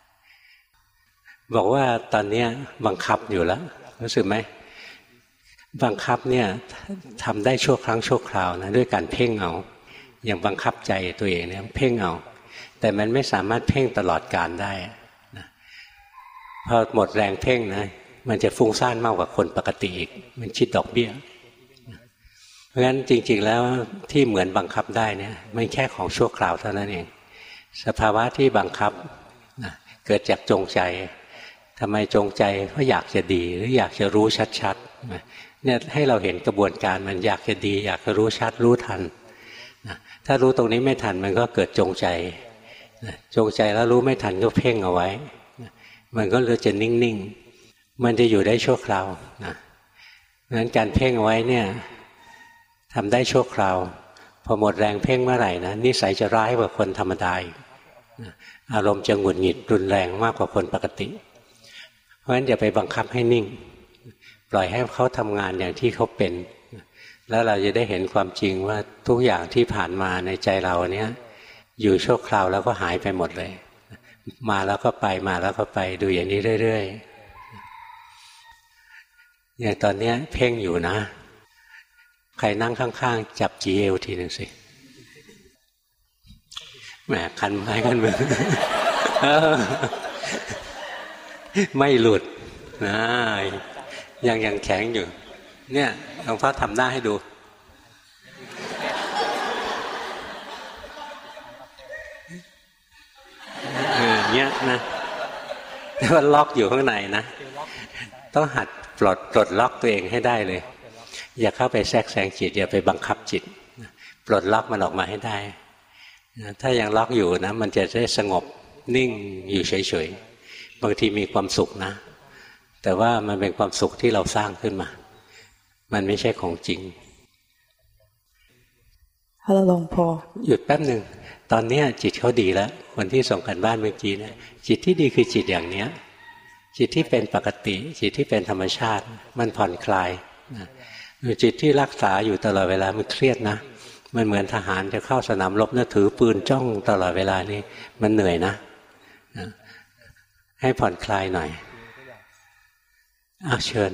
บอกว่าตอนนี้บังคับอยู่แล้วรู้สึกไหมบังคับเนี่ยทำได้ชั่วครั้งชั่วคราวนะด้วยการเพ่งเอาอย่างบังคับใจตัวเองเนี่ยเพ่งเอาแต่มันไม่สามารถเพ่งตลอดกาลได้นะพอหมดแรงเพ่งนะมันจะฟุ้งซ่านมากกว่าคนปกติอีกมันคิดดอกเบี้ยเพราะฉะนั้นจริงๆแล้วที่เหมือนบังคับได้เนี่ยมันแค่ของชั่วคราวเท่านั้นเองสภาวะที่บังคับนะเกิดจากจงใจทำไมจงใจเพราะอยากจะดีหรืออยากจะรู้ชัดๆเนี่ยให้เราเห็นกระบวนการมันอยากจะดีอยากจะรู้ชัดรู้ทันนะถ้ารู้ตรงนี้ไม่ทันมันก็เกิดจงใจนะจงใจแล้วรู้ไม่ทันก็เพ่งเอาไว้นะมันก็เลยจะนิ่งๆมันจะอยู่ได้ชั่วคราวนะงั้นการเพ่งเอาไว้เนี่ยทำได้ชั่วคราวพอหมดแรงเพ่งเมื่อไหร่นะนิสัยจะร้ายกว่าคนธรรมดานะอารมณ์จะหงุดหงิดรุนแรงมากกว่าคนปกติเพราะฉะนั้นอย่าไปบังคับให้นิ่งปล่อยให้เขาทำงานอย่างที่เขาเป็นแล้วเราจะได้เห็นความจริงว่าทุกอย่างที่ผ่านมาในใจเราเนี้ยอยู่ชั่วคราวแล้วก็หายไปหมดเลยมาแล้วก็ไปมาแล้วก็ไปดูอย่างนี้เรื่อยๆอย่างตอนนี้เพ่งอยู่นะใครนั่งข้างๆจับจีเอวทีหนึ่งสิแหมคันไม้คันมือไม่หลุดนะยังยังแข็งอยู่เนี่ยหลวงพ่อทำหน้าให้ดูเออเนี้ยนะแต่ว่าล็อกอยู่ข้างในนะต้องหัดปลดปลดล็อกตัวเองให้ได้เลยอย่าเข้าไปแทรกแซงจิตอย่าไปบังคับจิตปลดล็อกมันออกมาให้ได้ถ้ายังล็อกอยู่นะมันจะได้สงบนิ่งอยู่เฉยๆบางทีมีความสุขนะแต่ว่ามันเป็นความสุขที่เราสร้างขึ้นมามันไม่ใช่ของจริงฮัลโหลหลวงพ่อหยุดแป๊บหนึ่งตอนนี้จิตเขาดีแล้วคนที่ส่งกันบ้านเมื่อกี้เนี่ยจิตที่ดีคือจิตอย่างเนี้ยจิตที่เป็นปกติจิตที่เป็นธรรมชาติมันผ่อนคลายจิตที่รักษาอยู่ตลอดเวลามันเครียดนะมันเหมือนทหารจะเข้าสนามรบแล้วถือปืนจ้องตลอดเวลานี่มันเหนื่อยนะให้ผ่อนคลายหน่อยอ่ะเชิญ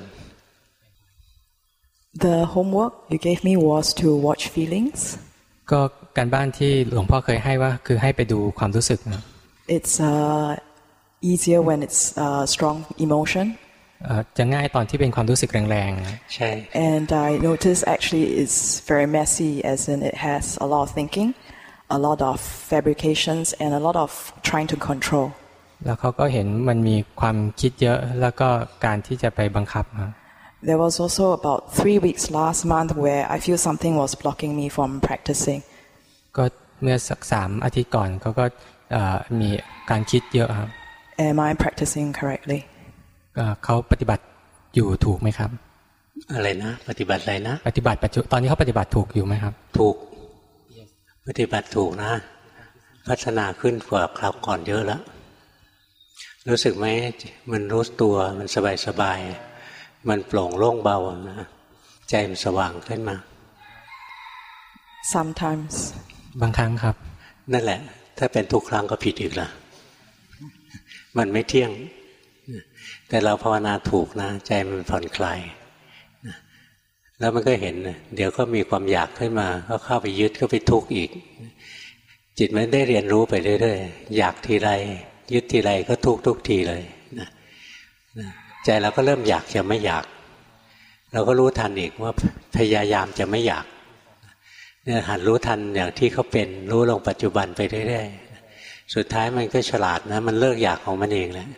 The homework you gave me was to watch feelings ก็การบ้านที่หลวงพ่อเคยให้ว่าคือให้ไปดูความรู้สึกนะ It's uh, easier when it's uh, strong emotion จะง่ายตอนที่เป็นความรู้สึกแรงๆใช่ And I noticed actually it's very messy as in it has a lot of thinking a lot of fabrications and a lot of trying to control แล้วเขาก็เห็นมันมีความคิดเยอะแล้วก็การที่จะไปบังคับ There was also about three weeks last month where I feel something was blocking me from practicing ก็เมื่อสักสามอาทิตย์ก่อนเขาก็มีการคิดเยอะครับ Am I practicing correctly เขาปฏิบัติอยู่ถูกไหมครับอะไรนะปฏิบัติอะไรนะปฏิบัติปัจจุตอนนี้เขาปฏิบัติถูกอยู่ไหมครับถูกปฏิบัติถูกนะพัฒนาขึ้นกว่าคราวก่อนเยอะแล้วรู้สึกไหมมันรู้ตัวมันสบายสบายมันโปร่งโล่งเบานะใจมันสว่างขึ้นมา Sometimes บางครั้งครับนั่นแหละถ้าเป็นทุกครั้งก็ผิดอีกละมันไม่เที่ยงแต่เราภาวนาถูกนะใจมันผ่อนคลายแล้วมันก็เห็นเดี๋ยวก็มีความอยากขึ้นมาก็เข้าไปยึดก็ไปทุกข์อีกจิตมันได้เรียนรู้ไปเรื่อยๆอยากทีไรยึดทีไรก็ทุกข์ทุกทีเลยนะใจเราก็เริ่มอยากจะไม่อยากเราก็รู้ทันอีกว่าพยายามจะไม่อยากเนี่ยหัดรู้ทันอย่างที่เขาเป็นรู้ลงปัจจุบันไปเรื่อยๆสุดท้ายมันก็ฉลาดนะมันเลิกอยากของมันเองแล้ว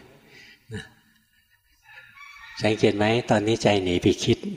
สังเกตไหมตอนนี้ใจหนีไปคิด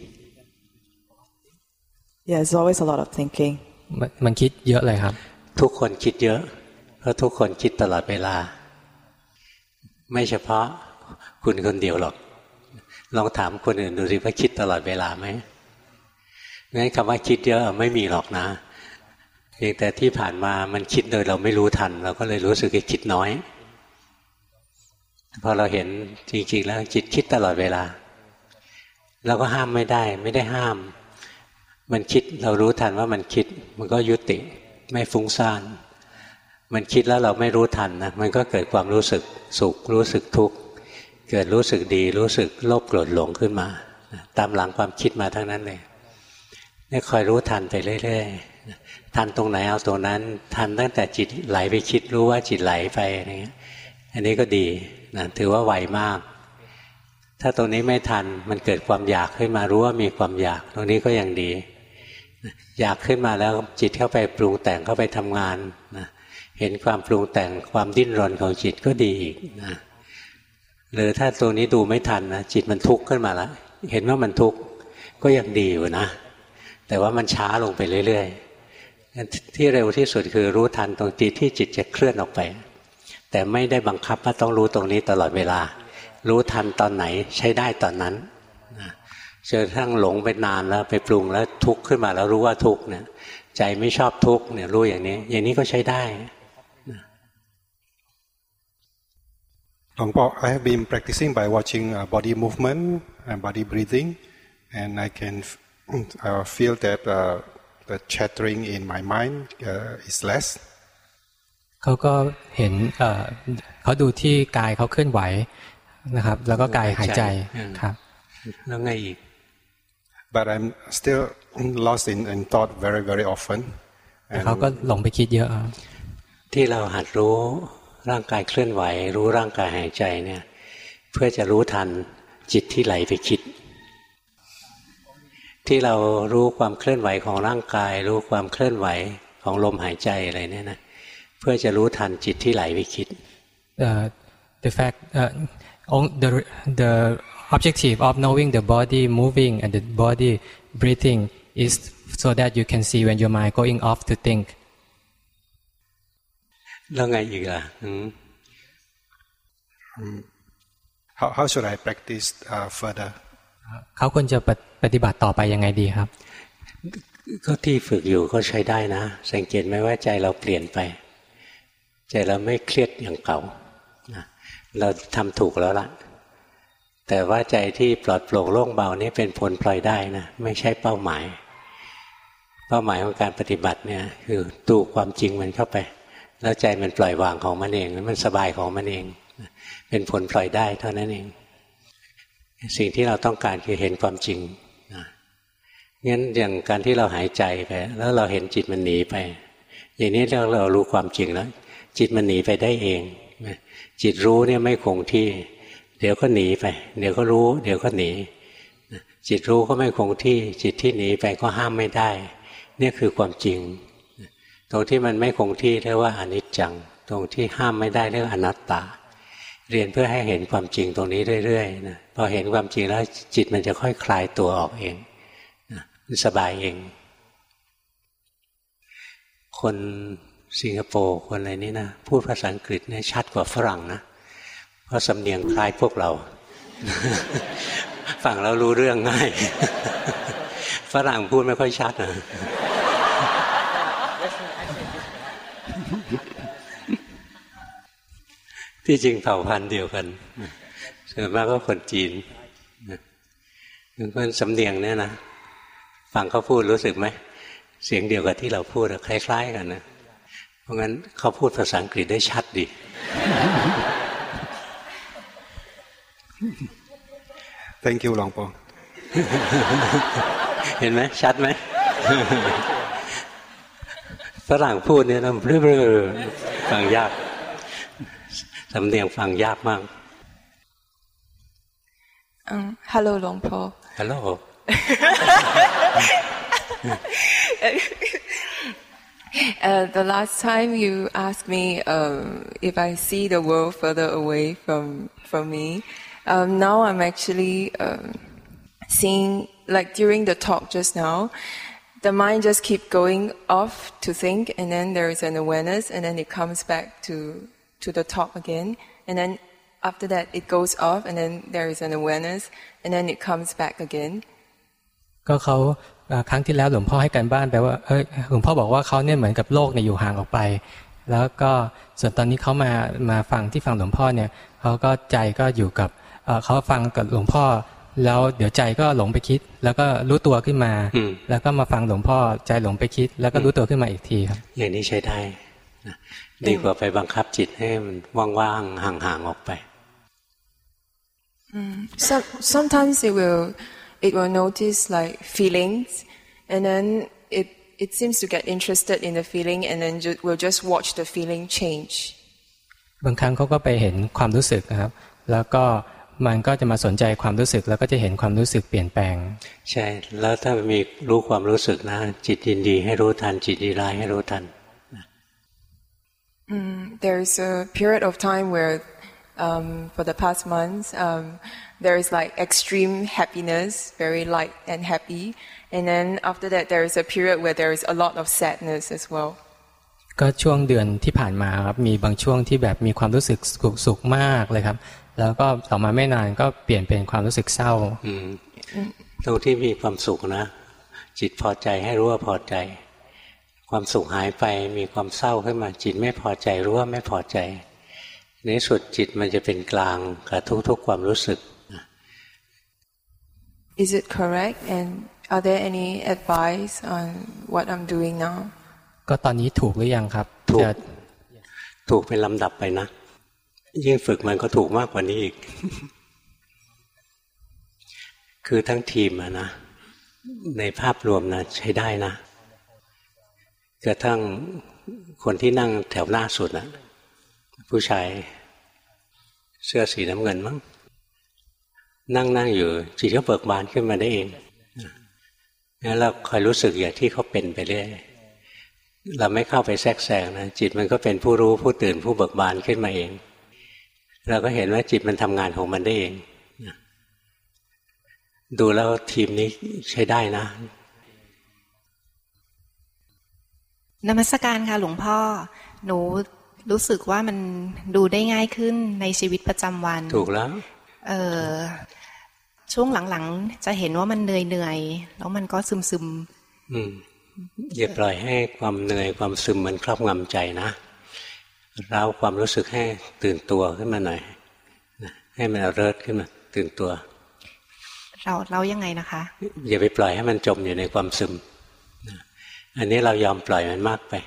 Yeah, it's always a lot of thinking. มันคิดเยอะเลยครับทุกคนคิดเยอะเพราะทุกคนคิดตลอดเวลาไม่เฉพาะคุณคนเดียวหรอกลองถามคนอื่นดูสิว่าคิดตลอดเวลาไหมงั้นคำว่าคิดเยอะไม่มีหรอกนะเพียงแต่ที่ผ่านมามันคิดโดยเราไม่รู้ทันเราก็เลยรู้สึกว่าคิดน้อยพอเราเห็นจริงๆแล้วจิตคิดตลอดเวลาเราก็ห้ามไม่ได้ไม่ได้ห้ามมันคิดเรารู้ทันว่ามันคิดมันก็ยุติไม่ฟุ้งซ่านมันคิดแล้วเราไม่รู้ทันนะมันก็เกิดความรู้สึกสุขรู้สึกทุกข์เกิดรู้สึกดีรู้สึกโลภโกรธหลงขึ้นมาตามหลังความคิดมาทั้งนั้นเลยนี่คอยรู้ทันไปเรื่อยๆทันตรงไหนเอาตรงนั้นทันตั้งแต่จิตไหลไปคิดรู้ว่าจิตไหลไปอะไรเงี้ยอันนี้ก็ดีนะถือว่าไวมากถ้าตรงนี้ไม่ทันมันเกิดความอยากขึ้นมารู้ว่ามีความอยากตรงนี้ก็ยังดีอยากขึ้นมาแล้วจิตเข้าไปปรุงแต่งเข้าไปทำงานนะเห็นความปรุงแต่งความดิ้นรนของจิตก็ดีอีกนะหรือถ้าตรงนี้ดูไม่ทันนะจิตมันทุกข์ขึ้นมาแล้วเห็นว่ามันทุกข์ก็ยังดีอยู่นะแต่ว่ามันช้าลงไปเรื่อยๆที่เร็วที่สุดคือรู้ทันตรงจิตที่จิตจะเคลื่อนออกไปแต่ไม่ได้บังคับว่าต้องรู้ตรงนี้ตลอดเวลารู้ทันตอนไหนใช้ได้ตอนนั้นจนทั้งหลงไปนานแล้วไปปรุงแล้วทุกข์ขึ้นมาแล้วรู้ว่าทุกข์เนี่ยใจไม่ชอบทุกข์เนี่ยรู้อย่างนี้อย่างนี้ก็ใช้ได้หลวงพ่อ I have been practicing by watching body movement and body breathing and I can uh, feel that uh, the chattering in my mind uh, is less เขาก็เห็นเอ่อเขาดูที่กายเขาเคลื่อนไหวนะครับแล้วก็กายหายใจครับแล้วไงอีก But I'm still lost in, in thought very very often เขาก็หลงไปคิดเยอะที่เราหัดรู้ร่างกายเคลื่อนไหวรู้ร่างกายหายใจเนี่ยเพื่อจะรู้ทันจิตที่ไหลไปคิดที่เรารู้ความเคลื่อนไหวของร่างกายรู้ความเคลื่อนไหวของลมหายใจอะไรเนี่ยนะเพื่อจะรู้ทันจิตที่ไหลไปคิด uh, the fact uh, the the objective of knowing the body moving and the body breathing is so that you can see when your mind going off to think แล้วไงอีกล่ะ how how should I practice uh, further เขาควรจะปฏิบัติต่อไปยังไงดีครับก็ที่ฝึกอยู่ก็ใช้ได้นะสังเกตไหมว่าใจเราเปลี่ยนไปใจเราไม่เครียดอย่างเก่าเราทำถูกแล้วล่ะแต่ว่าใจที่ปลอดโปร่งโล่งเบานี่เป็นผลพลอยได้นะไม่ใช่เป้าหมายเป้าหมายของการปฏิบัติเนี่ยคือดูความจริงมันเข้าไปแล้วใจมันปล่อยวางของมันเองแล้วมันสบายของมันเองเป็นผลพลอยได้เท่านั้นเองสิ่งที่เราต้องการคือเห็นความจริงนะงั้นอย่างการที่เราหายใจไปแล้วเราเห็นจิตมันหนีไปอย่างนี้เราเรารู้ความจริงแล้วจิตมันหนีไปได้เองจิตรู้เนี่ยไม่คงที่เดี๋ยวก็หนีไปเดี๋ยวก็รู้เดี๋ยวก็หนีจิตรู้ก็ไม่คงที่จิตที่หนีไปก็ห้ามไม่ได้นี่คือความจริงตรงที่มันไม่คงที่เรียกว่าอนิจจังตรงที่ห้ามไม่ได้เรียกว่าอนัตตาเรียนเพื่อให้เห็นความจริงตรงนี้เรื่อยๆนะพอเห็นความจริงแล้วจิตมันจะค่อยคลายตัวออกเองนะมันสบายเองคนสิงคโปร์คนอะไรนี่นะพูดภาษาอังกฤษเนี่ยชัดกว่าฝรั่งนะเพราะสำเนียงคล้ายพวกเรา ฟังแล้วรู้เรื่องง่าย ฝรั่งพูดไม่ค่อยชัดนะ ที่จริงเผ่าพันธุ์เดียวกันส่วนมากก็คนจีนคนสำเนียงเนี่ยนะฟังเขาพูดรู้สึกไหมเสียงเดียวกับที่เราพูดคล้ายๆกันนะเพราะงั้นเขาพูดภาษาอังกฤษได้ชัดดี Thank you หลวงพ่อเห็นไหมชัดไหม ฝรั่งพูดเนี่ยนะเรื่อยๆฟังยากสำเนียงฟังยากมาก Um, hello, Long Po. Hello. Uh, the last time you asked me um, if I see the world further away from from me, um, now I'm actually um, seeing, like during the talk just now, the mind just keep going off to think, and then there is an awareness, and then it comes back to to the talk again, and then after that it goes off, and then there is an awareness, and then it comes back again. ก็เขาครั้งที่แล้วหลวงพ่อให้การบ้านแปลว่าเออหลวงพ่อบอกว่าเขาเนี่ยเหมือนกับโลกเนี่ยอยู่ห่างออกไปแล้วก็ส่วนตอนนี้เขามามาฟังที่ฟังหลวงพ่อเนี่ยเขาก็ใจก็อยู่กับเขาฟังกับหลวงพ่อแล้วเดี๋ยวใจก็หลงไปคิดแล้วก็รู้ตัวขึ้นมาแล้วก็มาฟังหลวงพ่อใจหลงไปคิดแล้วก็รู้ตัวขึ้นมาอีกทีครับอย่างนี้ใช้ได้ดีกว่าไปบังคับจิตให้มันว่างๆห่างๆออกไป So sometimes it will it will notice like feelings, and then it it seems to get interested in the feeling, and then ju- will just watch the feeling change. บางครั้งเขาก็ไปเห็นความรู้สึกนะครับแล้วก็มันก็จะมาสนใจความรู้สึกแล้วก็จะเห็นความรู้สึกเปลี่ยนแปลงใช่แล้วถ้ามีรู้ความรู้สึกนะจิตยินดีให้รู้ทันจิตยินร้ายให้รู้ทัน mm, There's a period of time where um, for the past months um, there is like extreme happiness, very light and happy, and then after that there is a period where there is a lot of sadness as well. ก็ช่วงเดือนที่ผ่านมาครับมีบางช่วงที่แบบมีความรู้สึกสุขมากเลยครับแล้วก็ต่อมาไม่นานก็เปลี่ยนเป็นความรู้สึกเศร้าตรงที่มีความสุขนะจิตพอใจให้รู้ว่าพอใจความสุขหายไปมีความเศร้าขึ้นมาจิตไม่พอใจรู้ว่าไม่พอใจในสุดจิตมันจะเป็นกลางกับทุกๆความรู้สึก Is it correct, and are there any advice on what I'm doing now? ก็ตอนนี้ถูกหรือยังครับถูกถูกเป็นลำดับไปนะยิ่งฝึกมันก็ถูกมากกว่านี้อีก คือทั้งทีมอะนะในภาพรวมนะใช้ได้นะกระทั่งคนที่นั่งแถวหน้าสุดนะผู้ชายเสื้อสีน้ำเงินมั้งนั่งนั่งอยู่จิตก็เบิกบานขึ้นมาได้เองแล้วเราคอยรู้สึกอย่างที่เขาเป็นไปเรื่อยเราไม่เข้าไปแทรกแซงนะจิตมันก็เป็นผู้รู้ผู้ตื่นผู้เบิกบานขึ้นมาเองเราก็เห็นว่าจิตมันทำงานของมันได้เองดูแล้วทีมนี้ใช้ได้นะนมัสการค่ะหลวงพ่อหนูรู้สึกว่ามันดูได้ง่ายขึ้นในชีวิตประจำวันถูกแล้วเออช่วงหลังๆจะเห็นว่ามันเหนื่อยๆแล้วมันก็ซึมๆอืมอย่าปล่อยให้ความเหนื่อยความซึมมันครอบงำใจนะเราความรู้สึกให้ตื่นตัวขึ้นมาหน่อยให้มันเริดขึ้นมาตื่นตัวเราเรายังไงนะคะอย่าไปปล่อยให้มันจมอยู่ในความซึมอันนี้เรายอมปล่อยมันมากไป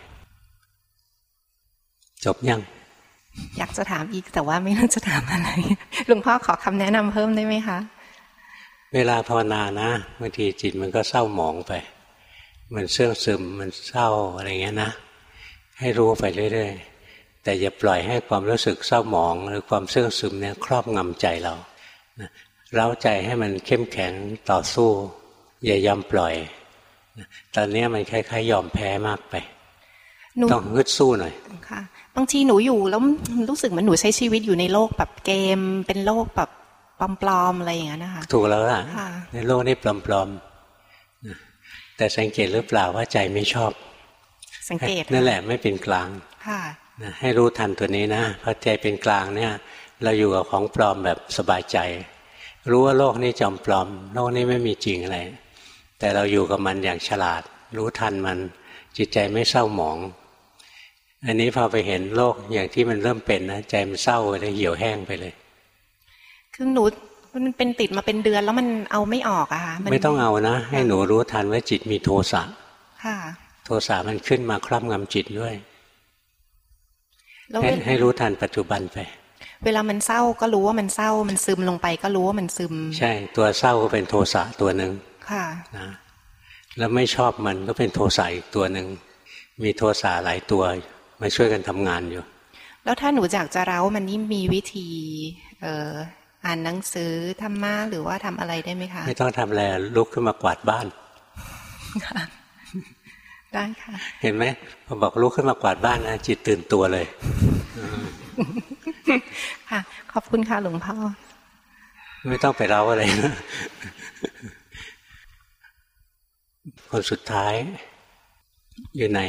จบยังอยากจะถามอีกแต่ว่าไม่รู้จะถามอะไรหลวงพ่อขอคำแนะนำเพิ่มได้ไหมคะเวลาภาวนานะบางทีจิตมันก็เศร้าหมองไปมันเสื่องซึมมันเศร้าอะไรเงี้ยนะให้รู้ไปเรื่อยๆแต่อย่าปล่อยให้ความรู้สึกเศร้าหมองหรือความเสื่องซึมเนี่ยครอบงำใจเราเร้าใจให้มันเข้มแข็งต่อสู้อย่ายอมปล่อยตอนนี้มันคล้ายๆยอมแพ้มากไปต้องฮึดสู้หน่อยค่ะบางทีหนูอยู่แล้วรู้สึกเหมือนหนูใช้ชีวิตอยู่ในโลกแบบเกมเป็นโลกแบบปลอมๆอะไรอย่างเงี้ยนะคะถูกแล้วล่ะในโลกนี้ปลอมๆแต่สังเกตหรือเปล่าว่าใจไม่ชอบสังเกตนั่นแหละไม่เป็นกลางค่ะให้รู้ทันตัวนี้นะพอใจเป็นกลางเนี่ยเราอยู่กับของปลอมแบบสบายใจรู้ว่าโลกนี้จอมปลอมโลกนี้ไม่มีจริงอะไรแต่เราอยู่กับมันอย่างฉลาดรู้ทันมันจิตใจไม่เศร้าหมองอันนี้พอไปเห็นโลกอย่างที่มันเริ่มเป็นนะใจมันเศร้าไปเลยเหี่ยวแห้งไปเลยคือหนูมันเป็นติดมาเป็นเดือนแล้วมันเอาไม่ออกอะค่ะไม่ต้องเอานะให้หนูรู้ทันว่าจิตมีโทสะค่ะโทสะมันขึ้นมาครอบงำจิตด้วยให้ให้รู้ทันปัจจุบันไปเวลามันเศร้าก็รู้ว่ามันเศร้ามันซึมลงไปก็รู้ว่ามันซึมใช่ตัวเศร้าก็เป็นโทสะตัวหนึ่งค่ะนะแล้วไม่ชอบมันก็เป็นโทสะอีกตัวหนึ่งมีโทสะหลายตัวมาช่วยกันทำงานอยู่แล้วถ้าหนูอยากจะเร้ามันนี่มีวิธีเอ่ออ่านหนังสือธรรมะหรือว่าทำอะไรได้ไหมคะไม่ต้องทำอะไรลุกขึ้นมากวาดบ้านได้ค่ะเห็นไหมพอบอกลุกขึ้นมากวาดบ้านนะจิตตื่นตัวเลยค่ะขอบคุณค่ะหลวงพ่อไม่ต้องไปเล่าอะไรนะคนสุดท้ายอยู่ไหน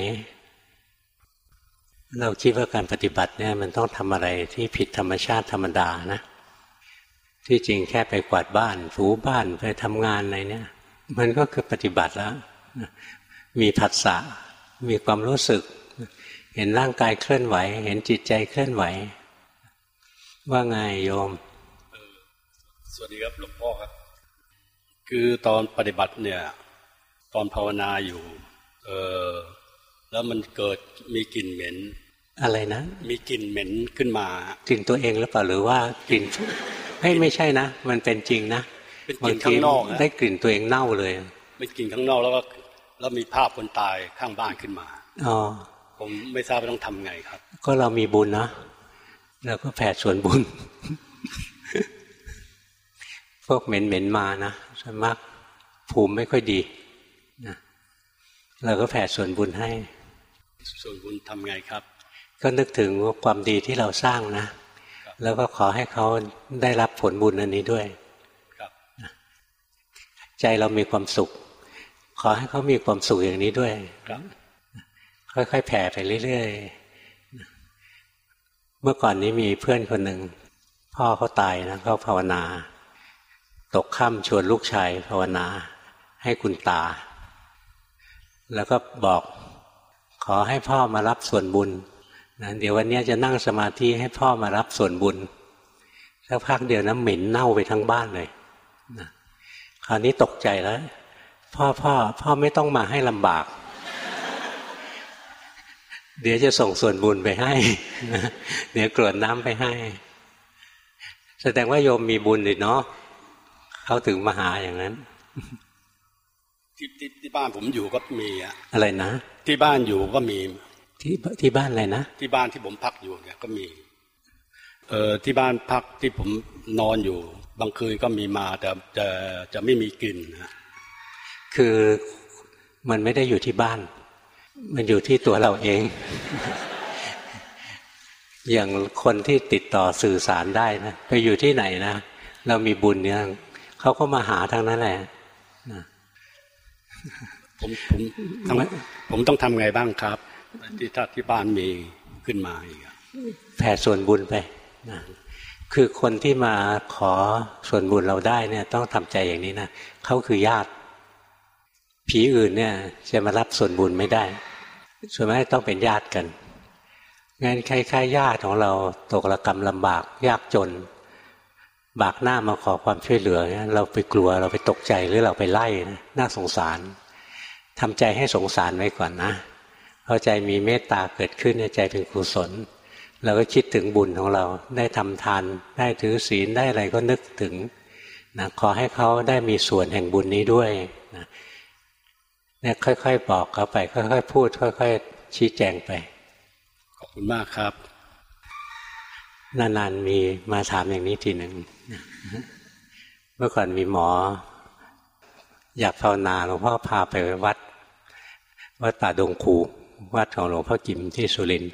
เราคิดว่าการปฏิบัติเนี่ยมันต้องทำอะไรที่ผิดธรรมชาติธรรมดานะที่จริงแค่ไปกวาดบ้านถูบ้านไปทำงานอะไรเนี่ยมันก็คือปฏิบัติแล้วมีผัสสะมีความรู้สึกเห็นร่างกายเคลื่อนไหวเห็นจิตใจเคลื่อนไหวว่าไงโยมสวัสดีครับหลวงพ่อครับคือตอนปฏิบัติเนี่ยตอนภาวนาอยู่เออแล้วมันเกิดมีกลิ่นเหม็นอะไรนะมีกลิ่นเหม็นขึ้นมากลิ่นตัวเองหรือเปล่าหรือว่ากลิ่นไม่ไม่ใช่นะมันเป็นจริงนะเป็นกลิ่นข้างนอกได้กลิ่นตัวเองเน่าเลยเป็นกลิ่นข้างนอกแล้วก็แล้วมีภาพคนตายข้างบ้านขึ้นมาอ๋อผมไม่ทราบว่าต้องทำไงครับก็เรามีบุญนะเราก็แผ่ส่วนบุญพวกเหม็นเหม็นมานะส่วนมากภูมิไม่ค่อยดีนะเราก็แผ่ส่วนบุญให้ส่วนบุญทำไงครับก็นึกถึงว่าความดีที่เราสร้างนะแล้วก็ขอให้เขาได้รับผลบุญอันนี้ด้วยใจเรามีความสุขขอให้เขามีความสุขอย่างนี้ด้วยค่อยๆแผ่ไปเรื่อยๆเมื่อก่อนนี้มีเพื่อนคนหนึ่งพ่อเขาตายนะเขาภาวนาตกค่ำชวนลูกชายภาวนาให้คุณตาแล้วก็บอกขอให้พ่อมารับส่วนบุญนะเดี๋ยววันนี้จะนั่งสมาธิให้พ่อมารับส่วนบุญสักพักเดียวน้ำเหม็นเน่าไปทั้งบ้านเลยนะคราวนี้ตกใจแล้วพ่อพ่อพ่อไม่ต้องมาให้ลำบากเดี๋ยวจะส่งส่วนบุญไปให้เดี๋ยวกรวดน้ำไปให้แสดงว่าโยมมีบุญเลยเนาะเขาถึงมาหาอย่างนั้นที่ที่ที่บ้านผมอยู่ก็มีอะอะไรนะที่บ้านอยู่ก็มีที่ที่บ้านอะไรนะที่บ้านที่ผมพักอยู่เนี่ยก็มีเอ่อที่บ้านพักที่ผมนอนอยู่บางคืนก็มีมาแต่จะจะไม่มีกลิ่นนะคือมันไม่ได้อยู่ที่บ้านมันอยู่ที่ตัวเราเอง อย่างคนที่ติดต่อสื่อสารได้นะไปอยู่ที่ไหนนะเรามีบุญเนี่ยเขาก็มาหาทางนั้นแหละผมผมผมต้องทำไงบ้างครับที่ถ้าที่บ้านมีขึ้นมาอีกแผ่ส่วนบุญไปนะคือคนที่มาขอส่วนบุญเราได้เนี่ยต้องทำใจอย่างนี้นะเขาคือญาติผีอื่นเนี่ยจะมารับส่วนบุญไม่ได้ส่วนมากต้องเป็นญาติกันงั้นคล้ายๆญาติของเราตกระกำลำบากยากจนบากหน้ามาขอความช่วยเหลือเราไปกลัวเราไปตกใจหรือเราไปไล่นะน่าสงสารทำใจให้สงสารไว้ก่อนนะพอใจมีเมตตาเกิดขึ้นในใจเป็นกุศลเราก็คิดถึงบุญของเราได้ทำทานได้ถือศีลได้อะไรก็นึกถึงนะขอให้เขาได้มีส่วนแห่งบุญนี้ด้วยนะเนี่ยค่อยๆบอกเขาไปค่อยๆพูดค่อยๆชี้แจงไปขอบคุณมากครับนานๆมีมาถามอย่างนี้ทีหนึ่งเมื่อก่อนมีหมออยากภาวนาหลวงพ่อพาไปวัดวัดป่าดงคูวัดของหลวงพ่อกิมที่สุรินทร์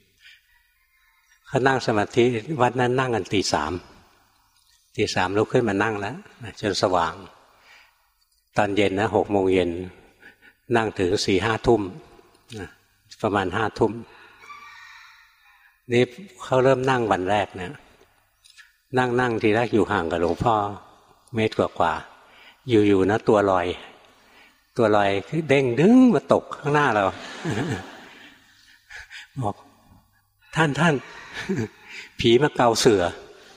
เขานั่งสมาธิวัดนั้นนั่งกันตีสามตีสามลุกขึ้นมานั่งแล้วจนสว่างตอนเย็นนะหกโมงเย็นนั่งถึงสี่ห้าทุ่มประมาณห้าทุ่มนี่เขาเริ่มนั่งวันแรกเนี่ยนั่งนั่งทีแรกอยู่ห่างกับหลวงพ่อเมตรกว่าๆอยู่ๆนะตัวลอยตัวลอยเด้งดึงมาตกข้างหน้าเราบอกท่านท่านผีมาเกาเสือ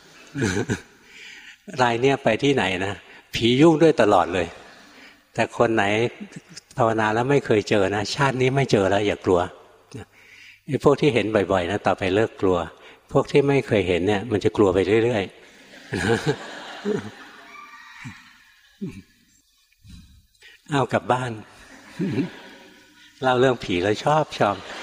รายเนี่ยไปที่ไหนนะผียุ่งด้วยตลอดเลยแต่คนไหนภาวนาแล้วไม่เคยเจอนะชาตินี้ไม่เจอแล้วอย่ากลัวไอ้พวกที่เห็นบ่อยๆนะต่อไปเลิกกลัวพวกที่ไม่เคยเห็นเนี่ยมันจะกลัวไปเรื่อยๆเอากลับบ้านเล่าเรื่องผีแล้วชอบชอบ